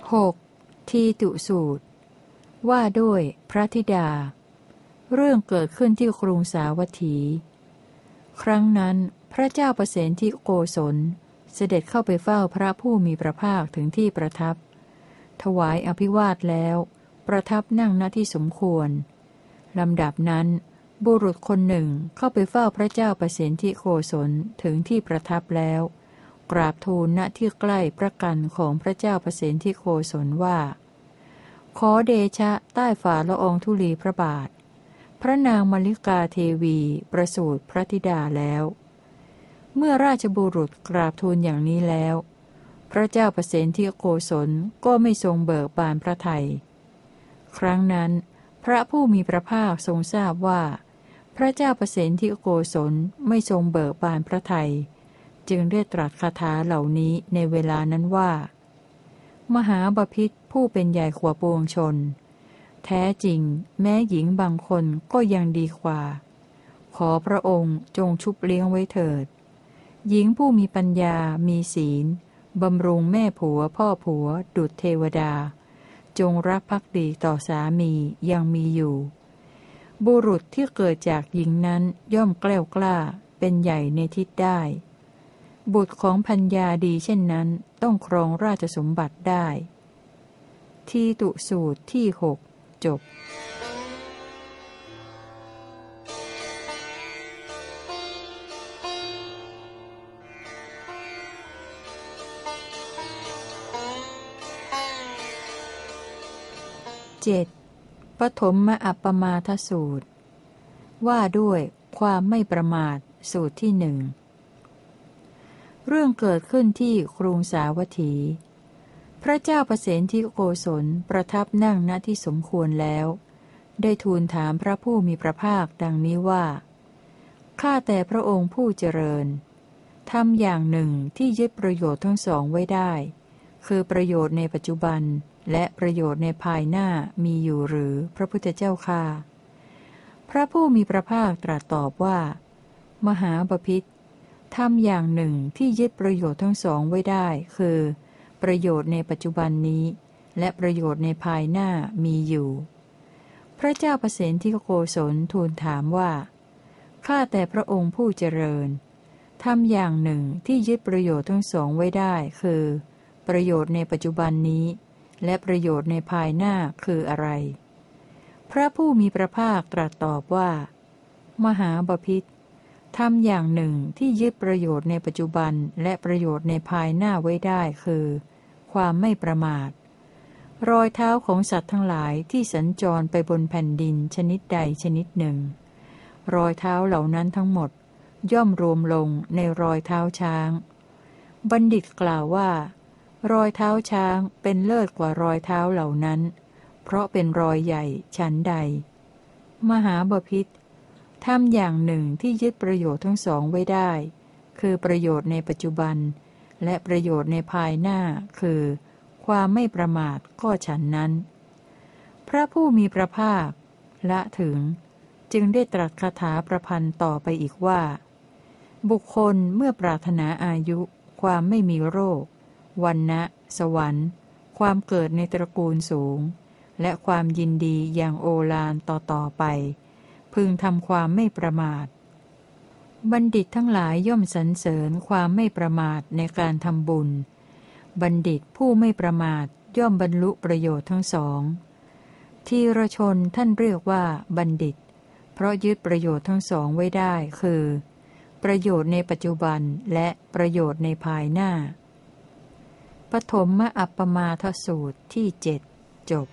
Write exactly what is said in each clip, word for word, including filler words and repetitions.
หก. ทีตุสูตรว่าด้วยพระธิดาเรื่องเกิดขึ้นที่กรุงสาวัตถีครั้งนั้นพระเจ้าประเสนที่โกศลเสด็จเข้าไปเฝ้าพระผู้มีพระภาคถึงที่ประทับถวายอภิวาทแล้วประทับนั่งณที่สมควรลำดับนั้นบุรุษคนหนึ่งเข้าไปเฝ้าพระเจ้าประเสนที่โกศลถึงที่ประทับแล้วกราบทูลณที่ใกล้พระกันของพระเจ้าประเสนที่โกศลว่าขอเดชะใต้ฝ่าละอองธุลีพระบาทพระนางมลิกาเทวีประสูติพระธิดาแล้วเมื่อราชบุรุษกราบทูลอย่างนี้แล้วพระเจ้าประเสนที่โกศลก็ไม่ทรงเบิกบานพระทัยครั้งนั้นพระผู้มีพระภาคทรงทราบว่าพระเจ้าประเสนที่โกศลไม่ทรงเบิกบานพระทัยจึงได้ตรัสคาถาเหล่านี้ในเวลานั้นว่ามหาบพิตรผู้เป็นใหญ่กว่าปวงชนแท้จริงแม้หญิงบางคนก็ยังดีกว่าขอพระองค์จงชุบเลี้ยงไว้เถิดหญิงผู้มีปัญญามีศีลบำรุงแม่ผัวพ่อผัวดุจเทวดาจงรักภักดีต่อสามียังมีอยู่บุรุษที่เกิดจากหญิงนั้นย่อมแกล้วกล้าเป็นใหญ่ในทิศได้บุตรของพัญญาดีเช่นนั้นต้องครองราชสมบัติได้ทีตุสูตรที่หกจบเจ็ดปฐมอัปปมาทสูตรว่าด้วยความไม่ประมาทสูตรที่หนึ่งเรื่องเกิดขึ้นที่กรุงสาวัตถีพระเจ้าประเสนที่โกศลประทับนั่งณที่สมควรแล้วได้ทูลถามพระผู้มีพระภาคดังนี้ว่าข้าแต่พระองค์ผู้เจริญทำอย่างหนึ่งที่ยึดประโยชน์ทั้งสองไว้ได้คือประโยชน์ในปัจจุบันและประโยชน์ในภายหน้ามีอยู่หรือพระพุทธเจ้าข้าพระผู้มีพระภาคตรัสตอบว่ามหาบพิตรทำอย่างหนึ่งที่ยึดประโยชน์ทั้งสองไว้ได้คือประโยชน์ในปัจจุบันนี้และประโยชน์ในภายหน้ามีอยู่พระเจ้าประเสนที่โกศลทูลถามว่าข้าแต่พระองค์ผู้เจริญทำอย่างหนึ่งที่ยึดประโยชน์ทั้งสองไว้ได้คือประโยชน์ในปัจจุบันนี้และประโยชน์ในภายหน้าคืออะไรพระผู้มีพระภาคตรัสตอบว่ามหาบพิตรทำอย่างหนึ่งที่ยึดประโยชน์ในปัจจุบันและประโยชน์ในภายหน้าไว้ได้คือความไม่ประมาทรอยเท้าของสัตว์ทั้งหลายที่สัญจรไปบนแผ่นดินชนิดใดชนิดหนึ่งรอยเท้าเหล่านั้นทั้งหมดย่อมรวมลงในรอยเท้าช้างบัณฑิตกล่าวว่ารอยเท้าช้างเป็นเลิศกว่ารอยเท้าเหล่านั้นเพราะเป็นรอยใหญ่ฉันใดมหาบพิตรทำอย่างหนึ่งที่ยึดประโยชน์ทั้งสองไว้ได้คือประโยชน์ในปัจจุบันและประโยชน์ในภายหน้าคือความไม่ประมาทก็ฉันนั้นพระผู้มีพระภาคละถึงจึงได้ตรัสคาถาประพันธ์ต่อไปอีกว่าบุคคลเมื่อปรารถนาอายุความไม่มีโรควรรณะสวรรค์ความเกิดในตระกูลสูงและความยินดีอย่างโอฬารต่อๆไปพึงทำความไม่ประมาทบัณฑิตทั้งหลายย่อมสรรเสริญความไม่ประมาทในการทำบุญบัณฑิตผู้ไม่ประมาทย่อมบรรลุประโยชน์ทั้งสองทีรชนท่านเรียกว่าบัณฑิตเพราะยึดประโยชน์ทั้งสองไว้ได้คือประโยชน์ในปัจจุบันและประโยชน์ในภายหน้าปฐมอัปปมาทสูตรที่เจ็ดจบ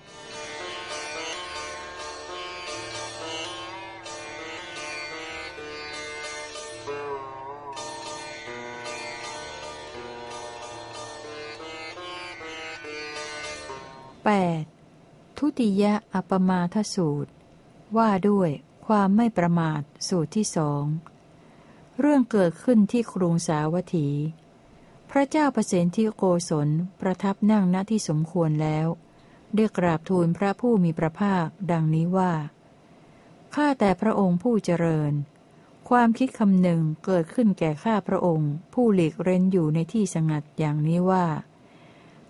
แปดทุติยอัปปมาทสูตรว่าด้วยความไม่ประมาทสูตรที่สองเรื่องเกิดขึ้นที่กรุงสาวัตถีพระเจ้าประเสนที่โกศลประทับนั่งณที่สมควรแล้วได้กราบทูลพระผู้มีพระภาคดังนี้ว่าข้าแต่พระองค์ผู้เจริญความคิดคำหนึ่งเกิดขึ้นแก่ข้าพระองค์ผู้หลีกเร้นอยู่ในที่สงัดอย่างนี้ว่า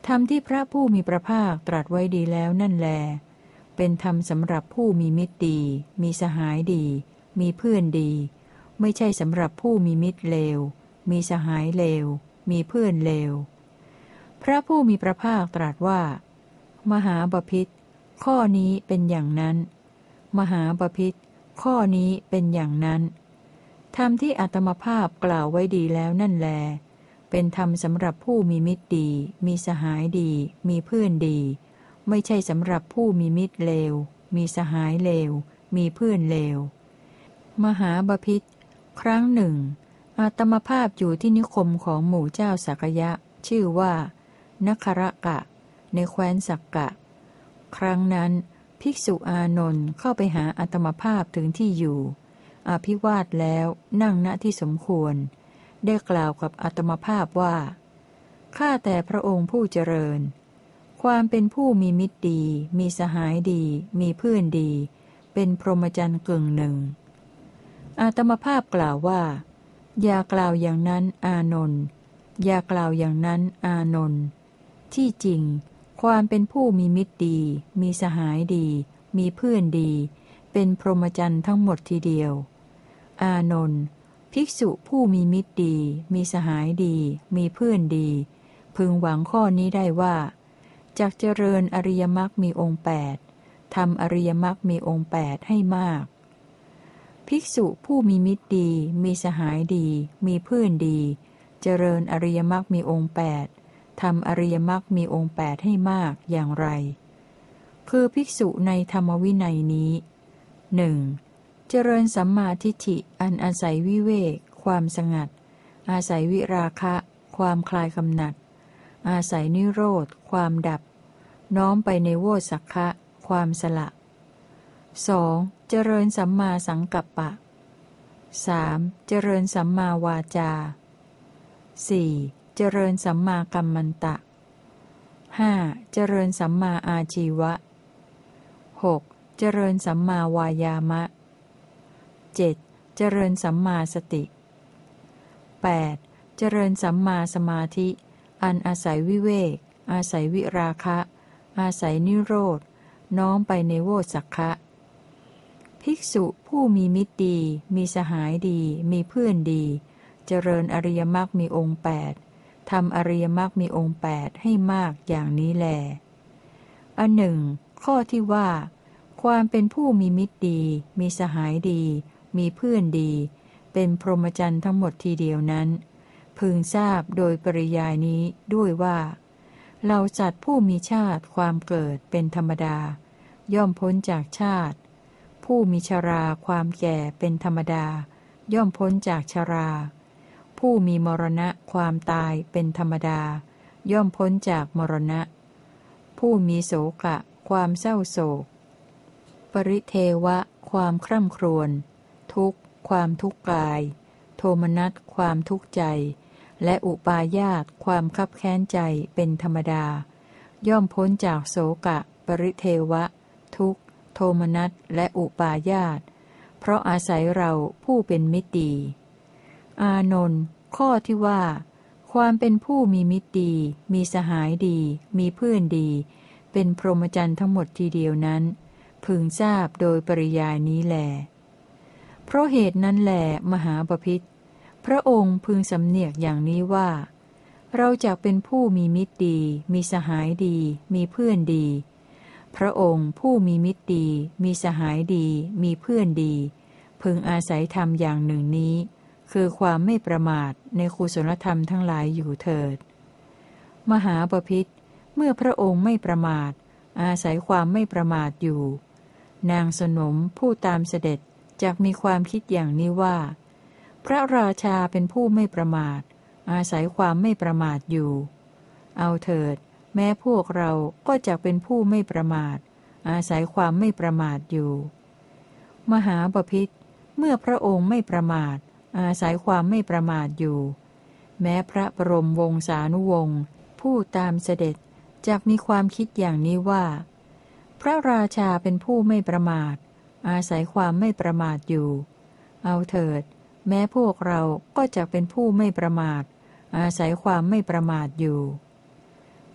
ธรรมที่พระผู้มีพระภาคตรัสไว้ดีแล้วนั่นแลเป็นธรรมสำหรับผู้มีมิตรดีมีสหายดีมีเพื่อนดีไม่ใช่สำหรับผู้มีมิตรเลวมีสหายเลวมีเพื่อนเลวพระผู้มีพระภาคตรัสว่ามหาบพิตรข้อนี้เป็นอย่างนั้นมหาบพิตรข้อนี้เป็นอย่างนั้นธรรมที่อาตมภาพกล่าวไว้ดีแล้วนั่นแลเป็นธรรมสำหรับผู้มีมิตรดีมีสหายดีมีเพื่อนดีไม่ใช่สำหรับผู้มีมิตรเลวมีสหายเลวมีเพื่อนเลวมหาบพิตรครั้งหนึ่งอาตมภาพอยู่ที่นิคมของหมู่เจ้าสักยะชื่อว่านครกะในแคว้นสักกะครั้งนั้นภิกษุอานนท์เข้าไปหาอาตมภาพถึงที่อยู่อภิวาทแล้วนั่งณที่สมควรได้กล่าวกับอาตมภาพว่าข้าแต่พระองค์ผู้เจริญความเป็นผู้มีมิตรดีมีสหายดีมีเพื่อนดีเป็นพรหมจรรย์กึ่งหนึ่งอาตมภาพกล่าวว่าอย่ากล่าวอย่างนั้นอานนท์อย่ากล่าวอย่างนั้นอานนท์ที่จริงความเป็นผู้มีมิตรดีมีสหายดีมีเพื่อนดีเป็นพรหมจรรย์ทั้งหมดทีเดียวอานนท์ภิกษุผู้มีมิตรดีมีสหายดีมีเพื่อนดีพึงหวังข้อนี้ได้ว่าจากเจริญอริยมรรคมีองค์แปดทำอริยมรรคมีองค์แปดให้มากภิกษุผู้มีมิตรดีมีสหายดีมีเพื่อนดีเจริญอริยมรรคมีองค์แปดทำอริยมรรคมีองค์แปดให้มากอย่างไรคือภิกษุในธรรมวินัยนี้หนึ่งเจริญสัมมาทิฏฐิอันอาศัยวิเวกความสงัดอาศัยวิราคะความคลายกำหนัดอาศัยนิโรธความดับน้อมไปในโวสักขะความสละ สอง. เจริญสัมมาสังกัปปะ สาม. เจริญสัมมาวาจา สี่. เจริญสัมมากัมมันตะ ห้า. เจริญสัมมาอาชีวะ หก. เจริญสัมมาวายามะ เจ็ด. เจริญสัมมาสติ แปด. เจริญสัมมาสมาธิอันอาศัยวิเวกอาศัยวิราคะอาศัยนิโรธน้อมไปในโวสักขะภิกษุผู้มีมิตรดีมีสหายดีมีเพื่อนดีเจริญอริยมรรคมีองค์แปดทำอริยมรรคมีองค์แปดให้มากอย่างนี้แลอันหนึ่งข้อที่ว่าความเป็นผู้มีมิตรดีมีสหายดีมีเพื่อนดีเป็นพรหมจรรย์ทั้งหมดทีเดียวนั้นพึงทราบโดยปริยายนี้ด้วยว่าเราสัตว์ผู้มีชาติความเกิดเป็นธรรมดาย่อมพ้นจากชาติผู้มีชราความแก่เป็นธรรมดาย่อมพ้นจากชราผู้มีมรณะความตายเป็นธรรมดาย่อมพ้นจากมรณะผู้มีโศกะความเศร้าโศกปริเทวะความคร่ำครวญทุกข์ความทุกข์กายโทมนัสความทุกข์ใจและอุปาญาตความคับแค้นใจเป็นธรรมดาย่อมพ้นจากโศกะปริเทวะทุกข์โทมนัสและอุปาญาตเพราะอาศัยเราผู้เป็นมิตรดีอานนท์ข้อที่ว่าความเป็นผู้มีมิตรดีมีสหายดีมีเพื่อนดีเป็นพรหมจรรย์ทั้งหมดทีเดียวนั้นพึงทราบโดยปริยายนี้แลเพราะเหตุนั้นแลมหาบพิตรพระองค์พึงสำเนียกอย่างนี้ว่าเราจักเป็นผู้มีมิตรดีมีสหายดีมีเพื่อนดีพระองค์ผู้มีมิตรดีมีสหายดีมีเพื่อนดีพึงอาศัยธรรมอย่างหนึ่งนี้คือความไม่ประมาทในกุศลธรรมทั้งหลายอยู่เถิดมหาบพิตรเมื่อพระองค์ไม่ประมาทอาศัยความไม่ประมาทอยู่นางสนมผู้ตามเสด็จจักมีความคิดอย่างนี้ว่าพระราชาเป็นผู้ไม่ประมาทอาศัยความไม่ประมาทอยู่เอาเถิดแม้พวกเราก็จักเป็นผู้ไม่ประมาทอาศัยความไม่ประมาทอยู่มหาบพิตรเมื่อพระองค์ไม่ประมาทอาศัยความไม่ประมาทอยู่แม้พระบรมวงศานุวงศ์ผู้ตามเสด็จจักมีความคิดอย่างนี้ว่าพระราชาเป็นผู้ไม่ประมาทอาศัยความไม่ประมาทอยู่เอาเถิดแม้พวกเราก็จักเป็นผู้ไม่ประมาทอาศัยความไม่ประมาทอยู่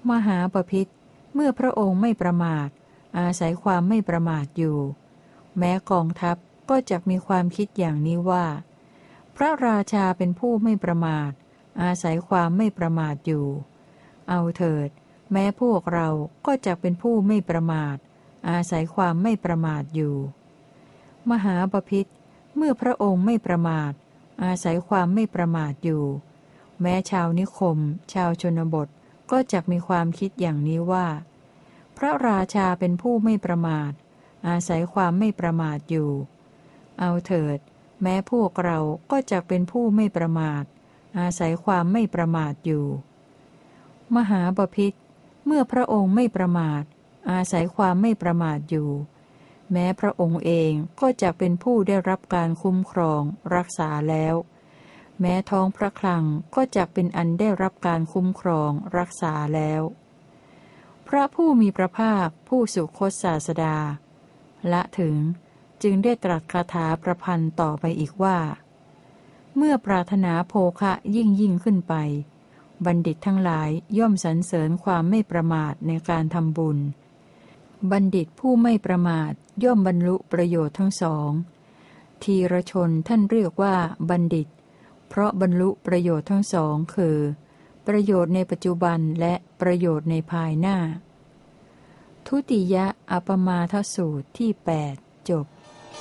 มหาบพิตรเมื่อพระองค์ไม่ประมาทอาศัยความไม่ประมาทอยู่แม้กองทัพก็จักมีความคิดอย่างนี้ว่าพระราชาเป็นผู้ไม่ประมาทอาศัยความไม่ประมาทอยู่เอาเถิดแม้พวกเราก็จักเป็นผู้ไม่ประมาทอาศัยความไม่ประมาทอยู่มหาบพิตรเมื่อพระองค์ไม่ประมาทอาศัยความไม่ประมาทอยู่แม้ชาวนิคมชาวชนบทก็จักมีความคิดอย่างนี้ว่าพระราชาเป็นผู้ไม่ประมาทอาศัยความไม่ประมาทอยู่เอาเถิดแม้พวกเราก็จักเป็นผู้ไม่ประมาทอาศัยความไม่ประมาทอยู่มหาบพิตรเมื่อพระองค์ไม่ประมาทอาศัยความไม่ประมาทอยู่แม้พระองค์เองก็จักเป็นผู้ได้รับการคุ้มครองรักษาแล้วแม้ท้องพระคลังก็จักเป็นอันได้รับการคุ้มครองรักษาแล้วพระผู้มีพระภาคผู้สุคตศาสดาละถึงจึงได้ตรัสคาถาประพันธ์ต่อไปอีกว่าเมื่อปรารถนาโภคะยิ่งยิ่งขึ้นไปบัณฑิตทั้งหลายย่อมสรรเสริญความไม่ประมาทในการทำบุญบัณฑิตผู้ไม่ประมาทย่อมบรรลุประโยชน์ทั้งสองทีรชนท่านเรียกว่าบัณฑิตเพราะบรรลุประโยชน์ทั้งสองคือประโยชน์ในปัจจุบันและประโยชน์ในภายหน้าทุติยอปมาทสูตรที่แปดจบ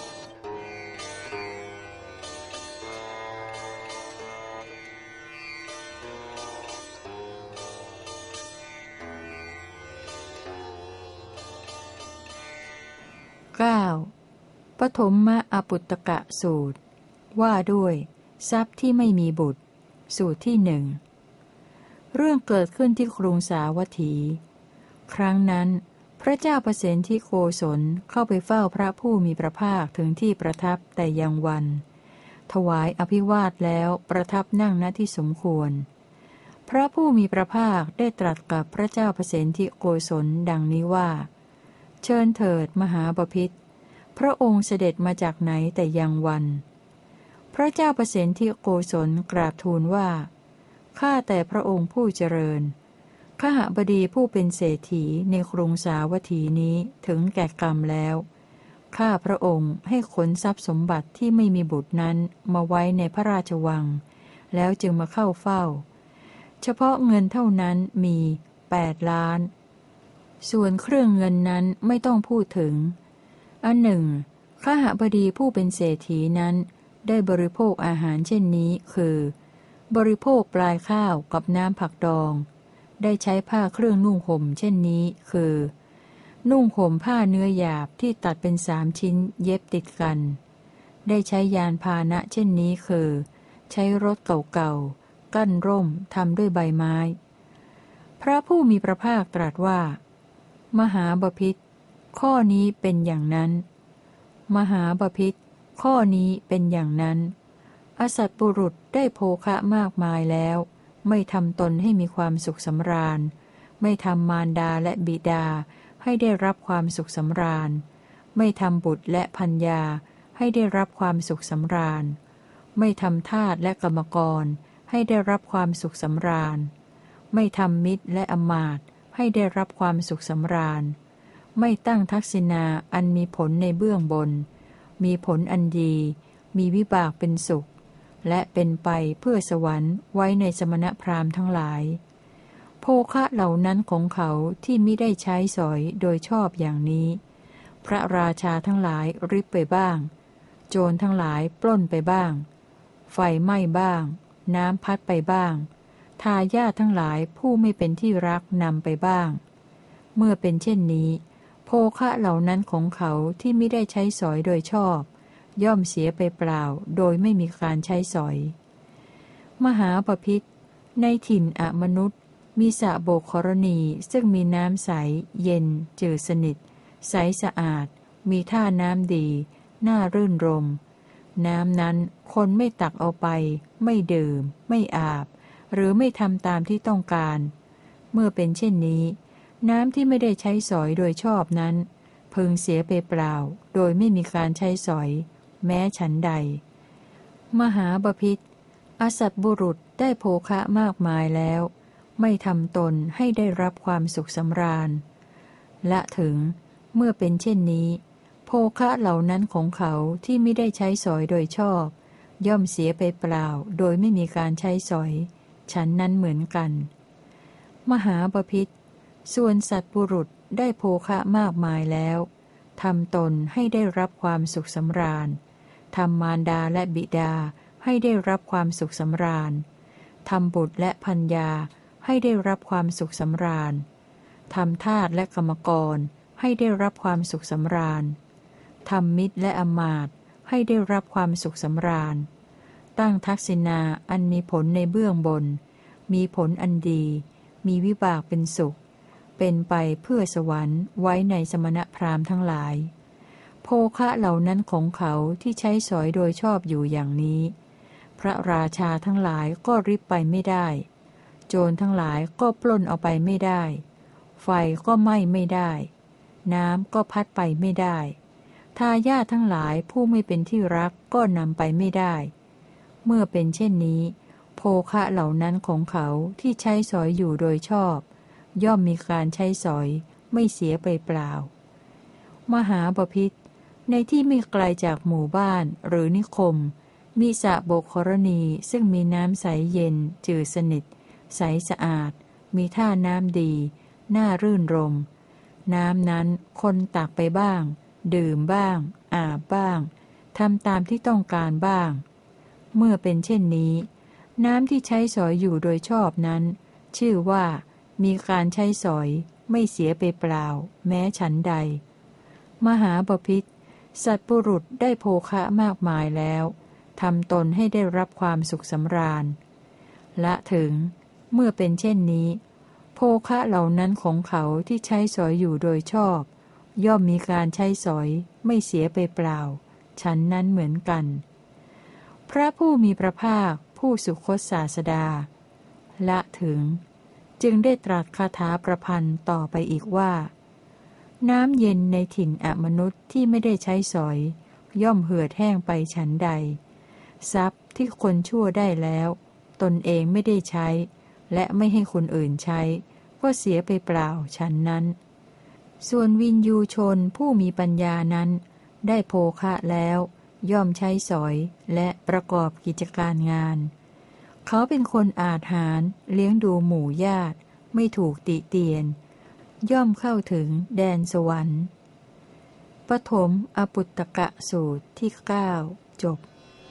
เก้าปฐมมอปุตตกะสูตรว่าด้วยทรัพย์ที่ไม่มีบุตรสูตรที่หนึ่งเรื่องเกิดขึ้นที่กรุงสาวัตถีครั้งนั้นพระเจ้าประสิทธิโกศลเข้าไปเฝ้าพระผู้มีพระภาคถึงที่ประทับแต่ยังวันถวายอภิวาทแล้วประทับนั่งณที่สมควรพระผู้มีพระภาคได้ตรัสกับพระเจ้าประสิทธิโกศลดังนี้ว่าเชิญเถิดมหาบพิตรพระองค์เสด็จมาจากไหนแต่ยังวันพระเจ้าประสิทธิโกศลกราบทูลว่าข้าแต่พระองค์ผู้เจริญขหบดีผู้เป็นเศรษฐีในกรุงสาวัตถีนี้ถึงแก่กรรมแล้วข้าพระองค์ให้ขนทรัพย์สมบัติที่ไม่มีบุตรนั้นมาไว้ในพระราชวังแล้วจึงมาเข้าเฝ้าเฉพาะเงินเท่านั้นมีแปดล้านส่วนเครื่องเงินนั้นไม่ต้องพูดถึงอันหนึ่งขหบดีผู้เป็นเศรษฐีนั้นได้บริโภคอาหารเช่นนี้คือบริโภคปลายข้าวกับน้ำผักดองได้ใช้ผ้าเครื่องนุ่งห่มเช่นนี้คือนุ่งห่มผ้าเนื้อหยาบที่ตัดเป็นสามชิ้นเย็บติดกันได้ใช้ยานพาหนะเช่นนี้คือใช้รถเก่าๆกั้นร่มทำด้วยใบไม้พระผู้มีพระภาคตรัสว่ามหาบพิตรข้อนี้เป็นอย่างนั้นมหาบพิตรข้อนี้เป็นอย่างนั้นอสัตบุรุษได้โภคะมากมายแล้วไม่ทำตนให้มีความสุขสำราญไม่ทำมารดาและบิดาให้ได้รับความสุขสำราญไม่ทำบุตรและภรรยาให้ได้รับความสุขสำราญไม่ทำทาสและกรรมกรให้ได้รับความสุขสำราญไม่ทำมิตรและอมาตย์ให้ได้รับความสุขสำราญไม่ตั้งทักษิณาอันมีผลในเบื้องบนมีผลอันดีมีวิบากเป็นสุขและเป็นไปเพื่อสวรรค์ไว้ในสมณพราหมณ์ทั้งหลายโภคะเหล่านั้นของเขาที่มิได้ใช้สอยโดยชอบอย่างนี้พระราชาทั้งหลายริบไปบ้างโจรทั้งหลายปล้นไปบ้างไฟไหม้บ้างน้ำพัดไปบ้างทายาททั้งหลายผู้ไม่เป็นที่รักนำไปบ้างเมื่อเป็นเช่นนี้โภคะเหล่านั้นของเขาที่มิได้ใช้สอยโดยชอบย่อมเสียไปเปล่าโดยไม่มีการใช้สอยมหาบพิตรในถิ่นอมนุษย์มีสระโบกขรณีซึ่งมีน้ำใสเย็นจืดสนิทใสสะอาดมีท่าน้ำดีน่ารื่นรมน้ำนั้นคนไม่ตักเอาไปไม่ดื่มไม่อาบหรือไม่ทำตามที่ต้องการเมื่อเป็นเช่นนี้น้ำที่ไม่ได้ใช้สอยโดยชอบนั้นพึงเสียไปเปล่าโดยไม่มีการใช้สอยแม้ฉันใดมหาบพิตรอสัตบุรุษได้โภคะมากมายแล้วไม่ทำตนให้ได้รับความสุขสำราญและถึงเมื่อเป็นเช่นนี้โภคะเหล่านั้นของเขาที่ไม่ได้ใช้สอยโดยชอบย่อมเสียไปเปล่าโดยไม่มีการใช้สอยฉันนั้นเหมือนกันมหาบพิตรส่วนสัตว์บุรุษได้โภคะมากมายแล้วทำตนให้ได้รับความสุขสำราญทำมารดาและบิดาให้ได้รับความสุขสำราญทำบุตรและภรรยาให้ได้รับความสุขสำราญทำทาสและกรรมกรให้ได้รับความสุขสำราญทำมิตรและอมาตย์ให้ได้รับความสุขสำราญตั้งทักษิณาอันมีผลในเบื้องบนมีผลอันดีมีวิบากเป็นสุขเป็นไปเพื่อสวรรค์ไว้ในสมณพราหมณ์ทั้งหลายโภคะเหล่านั้นของเขาที่ใช้สอยโดยชอบอยู่อย่างนี้พระราชาทั้งหลายก็ริบไปไม่ได้โจรทั้งหลายก็ปล้นเอาไปไม่ได้ไฟก็ไหม้ไม่ได้น้ำก็พัดไปไม่ได้ทายาททั้งหลายผู้ไม่เป็นที่รักก็นำไปไม่ได้เมื่อเป็นเช่นนี้โภคะเหล่านั้นของเขาที่ใช้สอยอยู่โดยชอบย่อมมีการใช้สอยไม่เสียไปเปล่ามหาบพิตรในที่ไม่ไกลจากหมู่บ้านหรือนิคมมีสระโบกครณีซึ่งมีน้ำใสเย็นจืดสนิทใสสะอาดมีท่าน้ำดีน่ารื่นรมน้ำนั้นคนตักไปบ้างดื่มบ้างอาบบ้างทำตามที่ต้องการบ้างเมื่อเป็นเช่นนี้น้ำที่ใช้สอยอยู่โดยชอบนั้นชื่อว่ามีการใช้สอยไม่เสียไปเปล่าแม้ฉันใดมหาบพิตรสัตว์ปุรุษได้โภคะมากมายแล้วทำตนให้ได้รับความสุขสำราญละถึงเมื่อเป็นเช่นนี้โภคะเหล่านั้นของเขาที่ใช้สอยอยู่โดยชอบย่อมมีการใช้สอยไม่เสียไปเปล่าฉันนั้นเหมือนกันพระผู้มีพระภาคผู้สุคตศาสดาละถึงจึงได้ตรัสคาถาประพันธ์ต่อไปอีกว่าน้ำเย็นในถิ่นอมนุษย์ที่ไม่ได้ใช้สอยย่อมเหือดแห้งไปฉันใดทรัพย์ที่คนชั่วได้แล้วตนเองไม่ได้ใช้และไม่ให้คนอื่นใช้ก็เสียไปเปล่าฉันนั้นส่วนวินยูชนผู้มีปัญญานั้นได้โภคะแล้วย่อมใช้สอยและประกอบกิจการงานเขาเป็นคนอาจหาญเลี้ยงดูหมู่ญาติไม่ถูกติเตียนย่อมเข้าถึงแดนสวรรค์ปฐมอปุตตกะสูตรที่เก้าจบ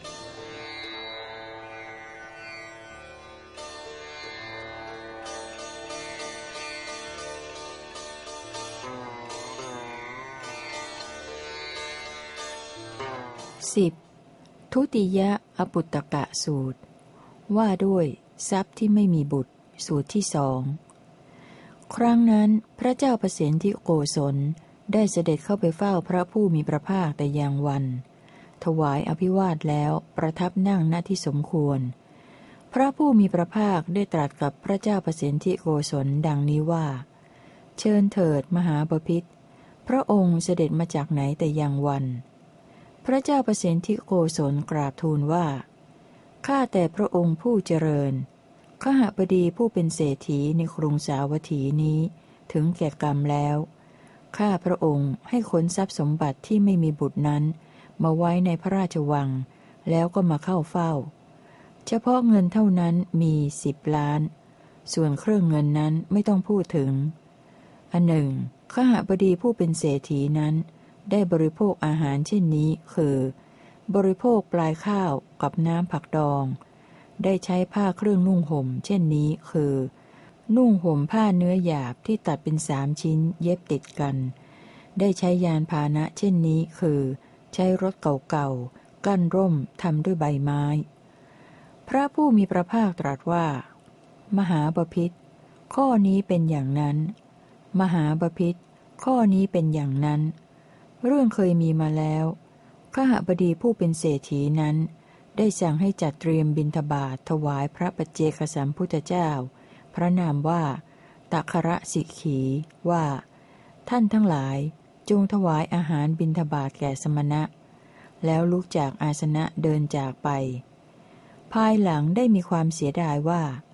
สิบทุติยอปุตตกะสูตรว่าด้วยทรัพย์ที่ไม่มีบุตรสูตรที่สองครั้งนั้นพระเจ้าประสิทธิโกศลได้เสด็จเข้าไปเฝ้าพระผู้มีพระภาคแต่ยังวันถวายอภิวาทแล้วประทับนั่งณที่สมควรพระผู้มีพระภาคได้ตรัสกับพระเจ้าประสิทธิโกศลดังนี้ว่าเชิญเถิดมหาบพิตรพระองค์เสด็จมาจากไหนแต่ยังวันพระเจ้าประสิทธิโกศลกราบทูลว่าข้าแต่พระองค์ผู้เจริญขหบดีผู้เป็นเศรษฐีในกรุงสาวัตถีนี้ถึงแก่กรรมแล้วข้าพระองค์ให้ขนทรัพย์สมบัติที่ไม่มีบุตรนั้นมาไว้ในพระราชวังแล้วก็มาเข้าเฝ้าเฉพาะเงินเท่านั้นมีสิบล้านส่วนเครื่องเงินนั้นไม่ต้องพูดถึงอันหนึ่งขหบดีผู้เป็นเศรษฐีนั้นได้บริโภคอาหารเช่นนี้คือบริโภคปลายข้าวกับน้ำผักดองได้ใช้ผ้าเครื่องนุ่งห่มเช่นนี้คือนุ่งห่มผ้าเนื้อหยาบที่ตัดเป็นสามชิ้นเย็บติดกันได้ใช้ยานพาหนะเช่นนี้คือใช้รถเก่าๆกั้นร่มทำด้วยใบไม้พระผู้มีพระภาคตรัสว่ามหาบพิตรข้อนี้เป็นอย่างนั้นมหาบพิตรข้อนี้เป็นอย่างนั้นเรื่องเคยมีมาแล้วขหบดีผู้เป็นเศรษฐีนั้นได้สั่งให้จัดเตรียมบิณฑบาตถวายพระปัจเจกสัมพุทธเจ้าพระนามว่าตัคระสิกขีว่าท่านทั้งหลายจงถวายอาหารบิณฑบาตแก่สมณะแล้วลุกจากอาสนะเดินจากไปภายหลังได้มีความเสียดายว่า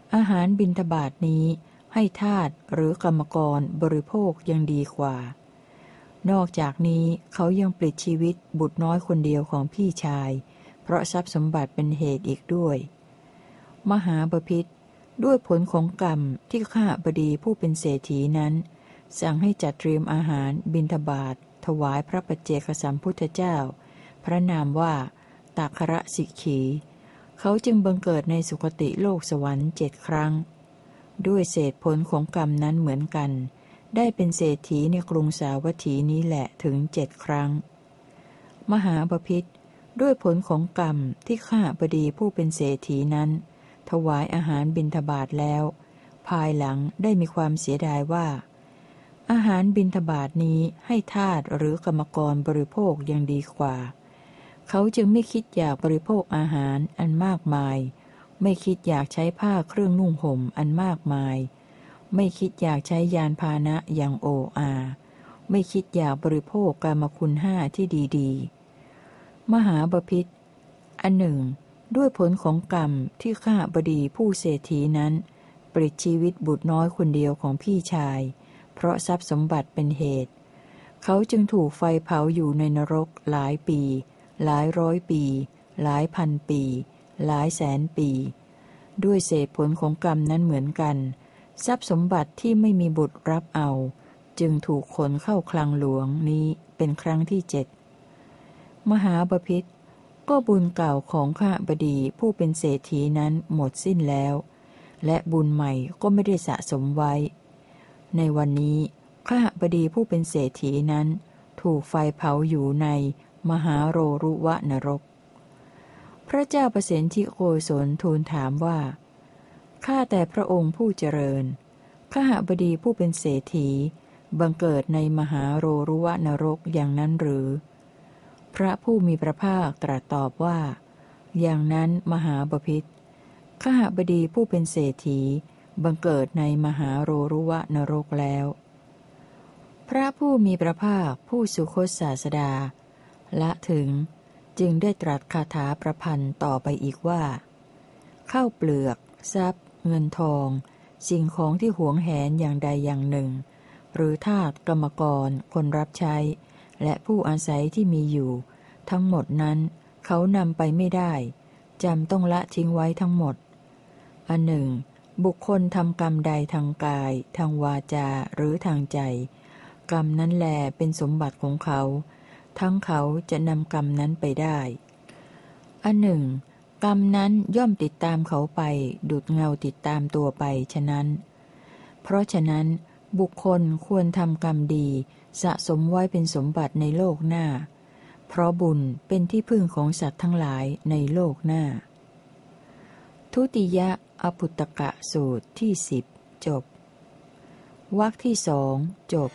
อาหารบิณฑบาตนี้ให้ทาสหรือกรรมกรบริโภคยังดีกว่านอกจากนี้เขายังปลิดชีวิตบุตรน้อยคนเดียวของพี่ชายเพราะทรัพย์สมบัติเป็นเหตุอีกด้วยมหาบพิตรด้วยผลของกรรมที่ข้าบดีผู้เป็นเศรษฐีนั้นสั่งให้จัดเตรียมอาหารบิณฑบาตถวายพระปัจเจกสัมพุทธเจ้าพระนามว่าตากระสิกขีเขาจึงบังเกิดในสุคติโลกสวรรค์เจ็ดครั้งด้วยเศษผลของกรรมนั้นเหมือนกันได้เป็นเศรษฐีในกรุงสาวัตถีนี้แหละถึงเจ็ดครั้งมหาบพิตรด้วยผลของกรรมที่ข้าบดีผู้เป็นเศรษฐีนั้นถวายอาหารบิณฑบาตแล้วภายหลังได้มีความเสียดายว่าอาหารบิณฑบาตนี้ให้ทาสหรือกรรมกรบริโภคยังดีกว่าเขาจึงไม่คิดอยากบริโภคอาหารอันมากมายไม่คิดอยากใช้ผ้าเครื่องนุ่งห่มอันมากมายไม่คิดอยากใช้ยานพาหนะอย่างโออาไม่คิดอยากบริโภคกามคุณห้าที่ดีๆมหาบพิตรอันหนึ่งด้วยผลของกรรมที่ข้าบดีผู้เศรษฐีนั้นปลิดชีวิตบุตรน้อยคนเดียวของพี่ชายเพราะทรัพย์สมบัติเป็นเหตุเขาจึงถูกไฟเผาอยู่ในนรกหลายปีหลายร้อยปีหลายพันปีหลายแสนปีด้วยเศษผลของกรรมนั้นเหมือนกันทรัพย์สมบัติที่ไม่มีบุตรรับเอาจึงถูกขนเข้าคลังหลวงนี้เป็นครั้งที่เจ็ดมหาบพิตรก็บุญเก่าของข้าบดีผู้เป็นเศรษฐีนั้นหมดสิ้นแล้วและบุญใหม่ก็ไม่ได้สะสมไว้ในวันนี้ข้าบดีผู้เป็นเศรษฐีนั้นถูกไฟเผาอยู่ในมหาโรรุวะนรกพระเจ้าประสิทธิโกศลทูลถามว่าข้าแต่พระองค์ผู้เจริญข้าบดีผู้เป็นเศรษฐีบังเกิดในมหาโรรุวะนรกอย่างนั้นหรือพระผู้มีพระภาคตรัสตอบว่าอย่างนั้นมหาบพิตรข้าบดีผู้เป็นเศรษฐีบังเกิดในมหาโรรุวะนรกแล้วพระผู้มีพระภาคผู้สุคตศาสดาละถึงจึงได้ตรัสคาถาประพันธ์ต่อไปอีกว่าข้าวเปลือกทรัพย์เงินทองสิ่งของที่หวงแหนอย่างใดอย่างหนึ่งหรือทาสกรรมกรคนรับใช้และผู้อาศัยที่มีอยู่ทั้งหมดนั้นเขานำไปไม่ได้จำต้องละทิ้งไว้ทั้งหมดอันหนึ่งบุคคลทำกรรมใดทางกายทางวาจาหรือทางใจกรรมนั้นแลเป็นสมบัติของเขาทั้งเขาจะนำกรรมนั้นไปได้อันหนึ่งกรรมนั้นย่อมติดตามเขาไปดุจเงาติดตามตัวไปฉะนั้นเพราะฉะนั้นบุคคลควรทำกรรมดีสะสมไว้เป็นสมบัติในโลกหน้าเพราะบุญเป็นที่พึ่งของสัตว์ทั้งหลายในโลกหน้าทุติยะอภุตตกะสูตรที่สิบจบวรรคที่สองจบ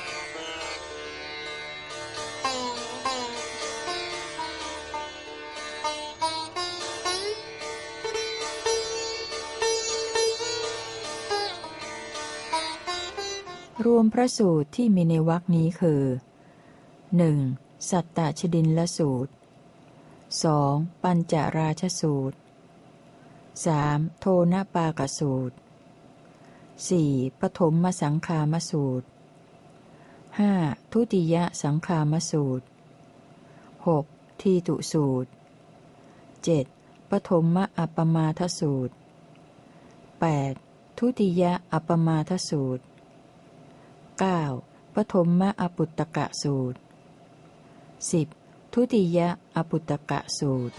รวมพระสูตรที่มีในวรรคนี้คือ หนึ่ง. สัตตชดิลสูตร สอง. ปัญจราชสูตร สาม. โทนปากสูตร สี่. ปฐมสังคามสูตร ห้า. ทุติยสังคามสูตร หก. ทีตุสูตร เจ็ด. ปฐมอัปปมาทสูตร แปด. ทุติยอัปปมาทสูตร เก้า. ปฐมอปุตตกะสูตร สิบ. ทุติยอปุตตกะสูตร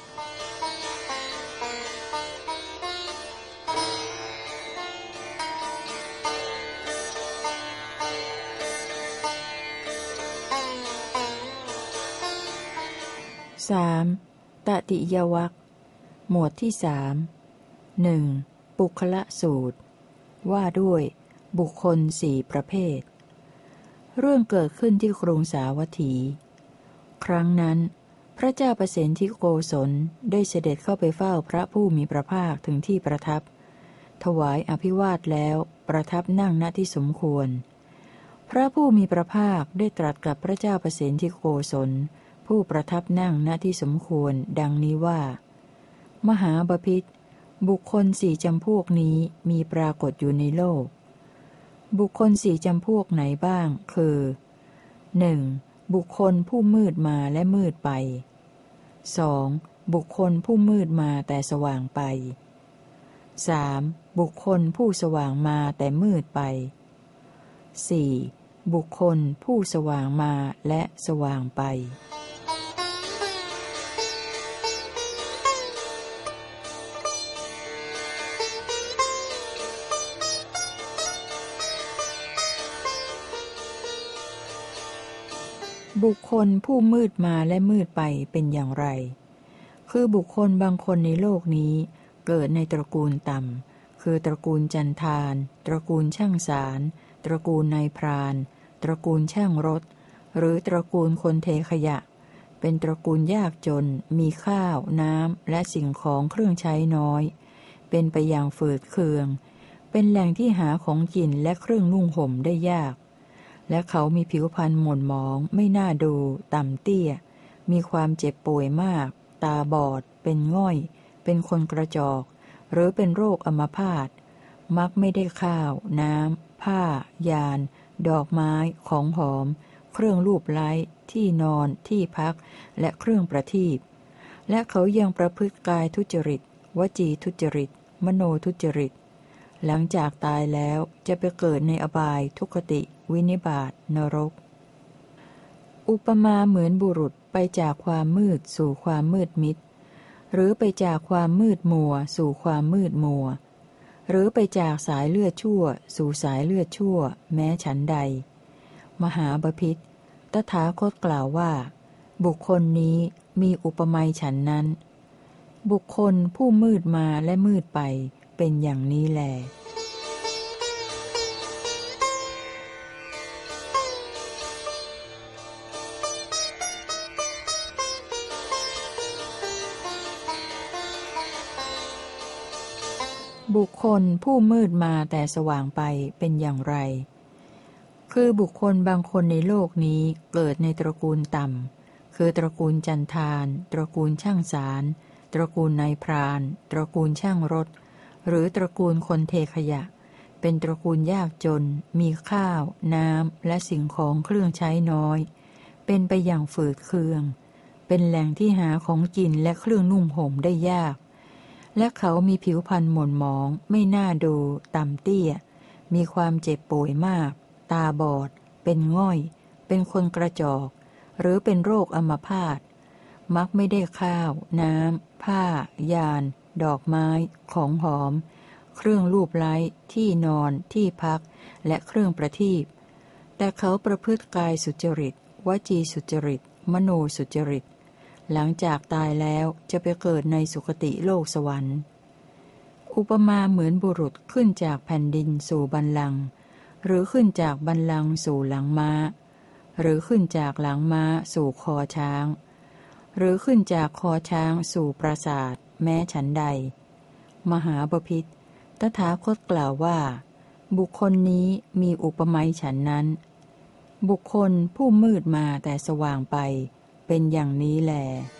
สามตติยวรรคหมวดที่สามหนึ่งปุคละสูตรว่าด้วยบุคคลสี่ประเภทเรื่องเกิดขึ้นที่กรุงสาวัตถีครั้งนั้นพระเจ้าประสิทธิโกศลได้เสด็จเข้าไปเฝ้าพระผู้มีพระภาคถึงที่ประทับถวายอภิวาทแล้วประทับนั่งณที่สมควรพระผู้มีพระภาคได้ตรัสกับพระเจ้าประสิทธิโกศลผู้ประทับนั่งณที่สมควรดังนี้ว่ามหาบพิตรบุคคลสี่จำพวกนี้มีปรากฏอยู่ในโลกบุคคลสี่จำพวกไหนบ้างคือ หนึ่ง. บุคคลผู้มืดมาและมืดไป สอง. บุคคลผู้มืดมาแต่สว่างไป สาม. บุคคลผู้สว่างมาแต่มืดไป สี่. บุคคลผู้สว่างมาและสว่างไปบุคคลผู้มืดมาและมืดไปเป็นอย่างไรคือบุคคลบางคนในโลกนี้เกิดในตระกูลต่ำคือตระกูลจันทานตระกูลช่างสารตระกูลนายพรานตระกูลช่างรถหรือตระกูลคนเทขยะเป็นตระกูลยากจนมีข้าวน้ำและสิ่งของเครื่องใช้น้อยเป็นไปอย่างฝืดเคืองเป็นแหล่งที่หาของกินและเครื่องนุ่งห่มได้ยากและเขามีผิวพรรณหม่นหมองไม่น่าดูต่ำเตี้ยมีความเจ็บป่วยมากตาบอดเป็นง่อยเป็นคนกระจอกหรือเป็นโรคอัมพาตมักไม่ได้ข้าวน้ำผ้ายานดอกไม้ของหอมเครื่องลูบไล้ที่นอนที่พักและเครื่องประทีปและเขายังประพฤติกายทุจริตวจีทุจริตมโนทุจริตหลังจากตายแล้วจะไปเกิดในอบายทุกขติวินิบาตนรกอุปมาเหมือนบุรุษไปจากความมืดสู่ความมืดมิดหรือไปจากความมืดมัวสู่ความมืดมัวหรือไปจากสายเลือดชั่วสู่สายเลือดชั่วแม้ฉันใดมหาบพิตรตถาคตกล่าวว่าบุคคลนี้มีอุปมาฉันนั้นบุคคลผู้มืดมาและมืดไปเป็นอย่างนี้แลบุคคลผู้มืดมาแต่สว่างไปเป็นอย่างไรคือบุคคลบางคนในโลกนี้เกิดในตระกูลต่ำคือตระกูลจันทานตระกูลช่างสารตระกูลนายพรานตระกูลช่างรถหรือตระกูลคนเทขยะเป็นตระกูลยากจนมีข้าวน้ำและสิ่งของเครื่องใช้น้อยเป็นไปอย่างฝืดเคืองเป็นแหล่งที่หาของกินและเครื่องนุ่งห่มได้ยากและเขามีผิวพรรณหม่นหมองไม่น่าดูต่ำเตี้ยมีความเจ็บป่วยมากตาบอดเป็นง่อยเป็นคนกระจอกหรือเป็นโรคอัมพาตมักไม่ได้ข้าวน้ำผ้ายานดอกไม้ของหอมเครื่องลูบไล้ที่นอนที่พักและเครื่องประทีปแต่เขาประพฤติกายสุจริตวจีสุจริตมโนสุจริตหลังจากตายแล้วจะไปเกิดในสุคติโลกสวรรค์อุปมาเหมือนบุรุษขึ้นจากแผ่นดินสู่บัลลังก์หรือขึ้นจากบัลลังก์สู่หลังม้าหรือขึ้นจากหลังม้าสู่คอช้างหรือขึ้นจากคอช้างสู่ปราสาทแม้ฉันใดมหาบพิตรตถาคตกล่าวว่าบุคคลนี้มีอุปมาฉันนั้นบุคคลผู้มืดมาแต่สว่างไปเป็นอย่างนี้แล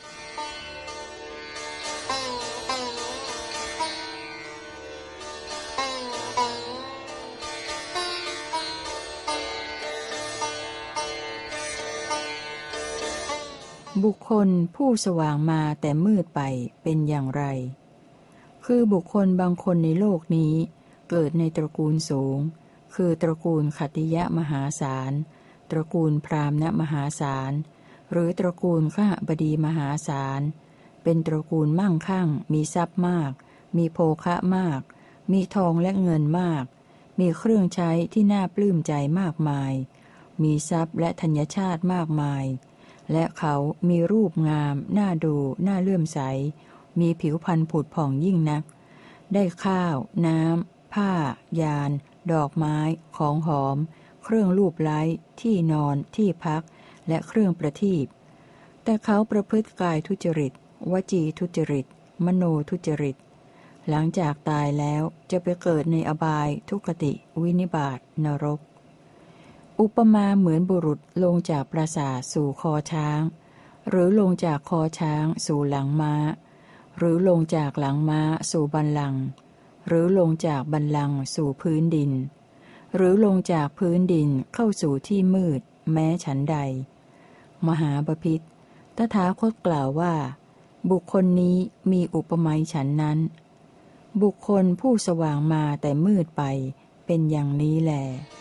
บุคคลผู้สว่างมาแต่มืดไปเป็นอย่างไรคือบุคคลบางคนในโลกนี้เกิดในตระกูลสูงคือตระกูลขัตติยะมหาศาลตระกูลพราหมณ์มหาศาลหรือตระกูลขหบดีมหาศาลเป็นตระกูลมั่งคั่งมีทรัพย์มากมีโภคะมากมีทองและเงินมากมีเครื่องใช้ที่น่าปลื้มใจมากมายมีทรัพย์และธัญชาติมากมายและเขามีรูปงามน่าดูน่าเลื่อมใสมีผิวพรรณผุดผ่องยิ่งนักได้ข้าวน้ำผ้ายานดอกไม้ของหอมเครื่องลูบไล้ที่นอนที่พักและเครื่องประทีปแต่เขาประพฤติกายทุจริตวจีทุจริตมโนทุจริตหลังจากตายแล้วจะไปเกิดในอบายทุกขติวินิบาตนรกอุปมาเหมือนบุรุษลงจากปราสาทสู่คอช้างหรือลงจากคอช้างสู่หลังม้าหรือลงจากหลังม้าสู่บัลลังก์หรือลงจากบัลลังก์สู่พื้นดินหรือลงจากพื้นดินเข้าสู่ที่มืดแม้ฉันใดมหาบพิตรตถาคตกล่าวว่าบุคคลนี้มีอุปมาฉันนั้นบุคคลผู้สว่างมาแต่มืดไปเป็นอย่างนี้แล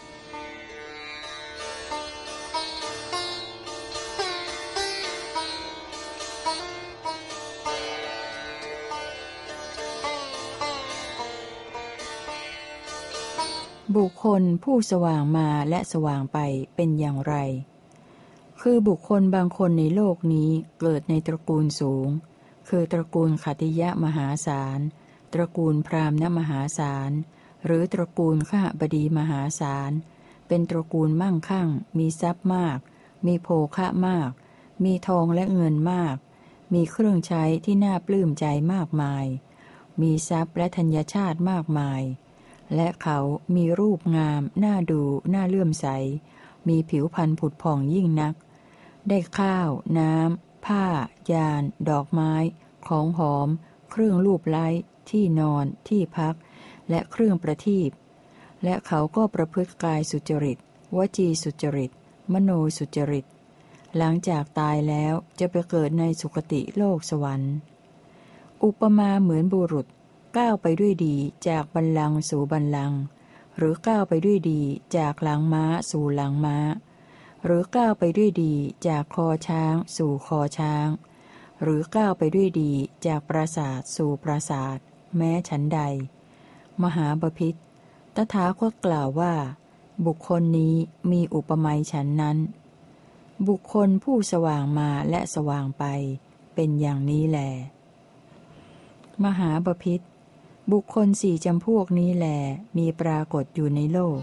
บุคคลผู้สว่างมาและสว่างไปเป็นอย่างไรคือบุคคลบางคนในโลกนี้เกิดในตระกูลสูงคือตระกูลขัตติยะมหาศาลตระกูลพราหมณ์มหาศาลหรือตระกูลขหบดีมหาศาลเป็นตระกูลมั่งคั่งมีทรัพย์มากมีโภคะมากมีทองและเงินมากมีเครื่องใช้ที่น่าปลื้มใจมากมายมีทรัพย์และธัญชาติมากมายและเขามีรูปงามน่าดูน่าเลื่อมใสมีผิวพรรณผุดผ่องยิ่งนักได้ข้าวน้ำผ้ายานดอกไม้ของหอมเครื่องลูบไล้ที่นอนที่พักและเครื่องประทีปและเขาก็ประพฤติกายสุจริตวจีสุจริตมโนสุจริตหลังจากตายแล้วจะไปเกิดในสุคติโลกสวรรค์อุปมาเหมือนบุรุษก้าวไปด้วยดีจากบัลลังก์สู่บัลลังก์หรือก้าวไปด้วยดีจากหลังม้าสู่หลังม้าหรือก้าวไปด้วยดีจากคอช้างสู่คอช้างหรือก้าวไปด้วยดีจากปราสาทสู่ปราสาทแม้ฉันใดมหาบพิตรตถาคตกล่าวว่าบุคคลนี้มีอุปมาฉันนั้นบุคคลผู้สว่างมาและสว่างไปเป็นอย่างนี้แลมหาบพิตรบุคคลสี่จำพวกนี้แลมีปรากฏอยู่ในโลก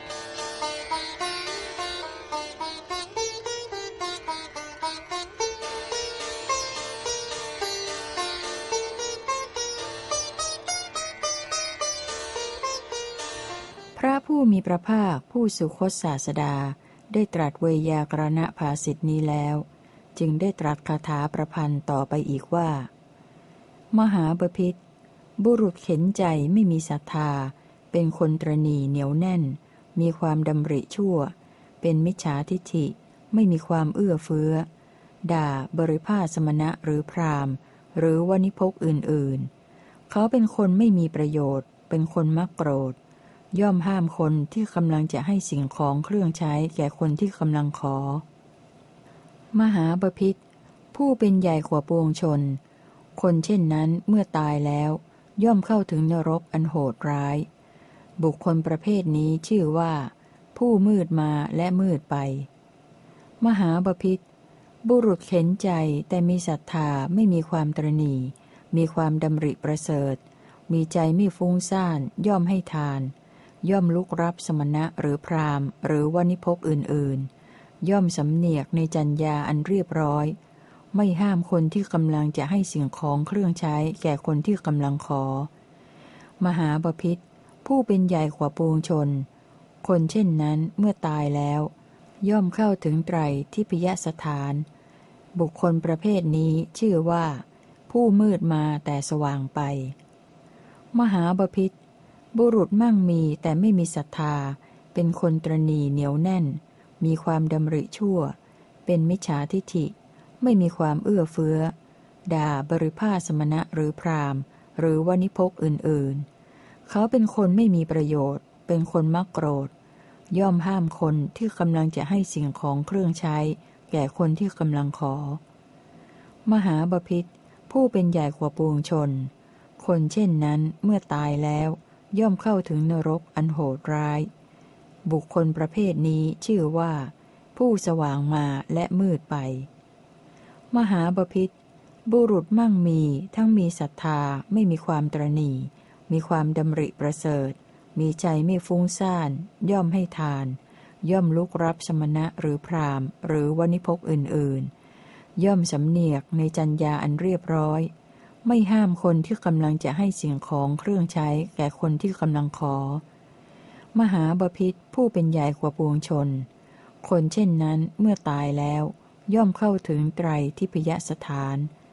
พระผู้มีพระภาคผู้สุคตศาสดาได้ตรัสเวยากรณภาสิทธินี้แล้วจึงได้ตรัสคาถาประพันธ์ต่อไปอีกว่ามหาบพิตรบุรุษเข็นใจไม่มีศรัทธาเป็นคนตระหนี่เหนียวแน่นมีความดำริชั่วเป็นมิจฉาทิฐิไม่มีความเอื้อเฟื้อด่าบริภาสมณะหรือพราหมณ์หรือวณิพกอื่นๆเขาเป็นคนไม่มีประโยชน์เป็นคนมักโกรธย่อมห้ามคนที่กำลังจะให้สิ่งของเครื่องใช้แก่คนที่กำลังขอมหาบพิตรผู้เป็นใหญ่กว่าปวงชนคนเช่นนั้นเมื่อตายแล้วย่อมเข้าถึงนรกอันโหดร้ายบุคคลประเภทนี้ชื่อว่าผู้มืดมาและมืดไปมหาบพิตรบุรุษเข็นใจแต่มีศรัทธาไม่มีความตระหนี่มีความดำริประเสริฐมีใจไม่ฟุ้งซ่านย่อมให้ทานย่อมลุกรับสมณะหรือพราหมณ์หรือวณิพกอื่นๆย่อมสำเนียกในจัญญาอันเรียบร้อยไม่ห้ามคนที่กำลังจะให้สิ่งของเครื่องใช้แก่คนที่กำลังขอมหาบพิตรผู้เป็นใหญ่กว่าปวงชนคนเช่นนั้นเมื่อตายแล้วย่อมเข้าถึงไตรทิพยสถานบุคคลประเภทนี้ชื่อว่าผู้มืดมาแต่สว่างไปมหาบพิตรบุรุษมั่งมีแต่ไม่มีศรัทธาเป็นคนตระหนี่เหนียวแน่นมีความดำริชั่วเป็นมิจฉาทิฐิไม่มีความเอื้อเฟื้อด่าบริภาสมณะหรือพราหมณ์หรือวณิพกอื่นๆเขาเป็นคนไม่มีประโยชน์เป็นคนมักโกรธย่อมห้ามคนที่กำลังจะให้สิ่งของเครื่องใช้แก่คนที่กำลังขอมหาบพิตรผู้เป็นใหญ่กว่าปวงชนคนเช่นนั้นเมื่อตายแล้วย่อมเข้าถึงนรกอันโหดร้ายบุคคลประเภทนี้ชื่อว่าผู้สว่างมาและมืดไปมหาบพิตรบุรุษมั่งมีทั้งมีศรัทธาไม่มีความตระหนี่มีความดำริประเสริฐมีใจไม่ฟุ้งซ่านย่อมให้ทานย่อมลุกรับสมณะหรือพราหมณ์หรือวณิพกอื่นๆย่อมสำเนียกในจัญญาอันเรียบร้อยไม่ห้ามคนที่กำลังจะให้สิ่งของเครื่องใช้แก่คนที่กำลังขอมหาบพิตรผู้เป็นใหญ่กว่าปวงชนคนเช่นนั้นเมื่อตายแล้วย่อมเข้าถึงไตรทิพยสถาน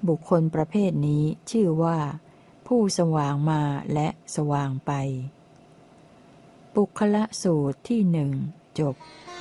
บุคคลประเภทนี้ชื่อว่า ผู้สว่างมาและสว่างไปปุคละสูตรที่หนึ่งจบ